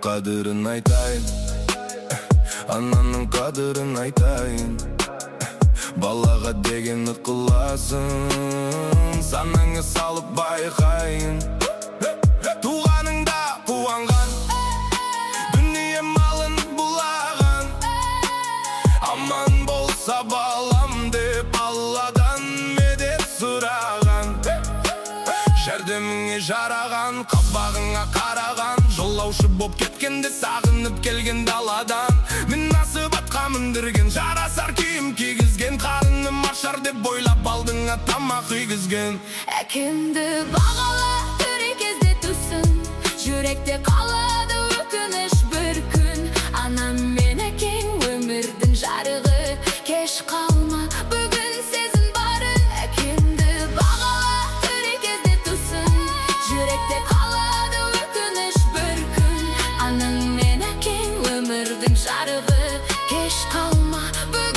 қадірін айтайын, ананың қадірін айтайын. Балаға деген ықыласын санаңа салып байқайын. Туғаныңда қуанған, дүние малын бұлаған. Аман болса балам деп Алладан медет сұраған. Жәрдеміңе жараған, қабағыңа қараған. Жолаушы боп кеткенде сағынып келген даладан. Мен насып атқа міндірген, жарасар киім кигізген. Қарыным ашар деп ойлап алдыңа тамақ үйгізген. Әкемді бағала төре кезде түсін, жүректе қалады өкініш бір күн. Анам мен әкең өмірдің жарығы, кеш қалма бүгін сезін барын. Әкемді бағала төре кезде түсін, жүректе қалады өкініш бір күн. Анаң мен әкең өмірдің жарығы, кеш қалма бүгін.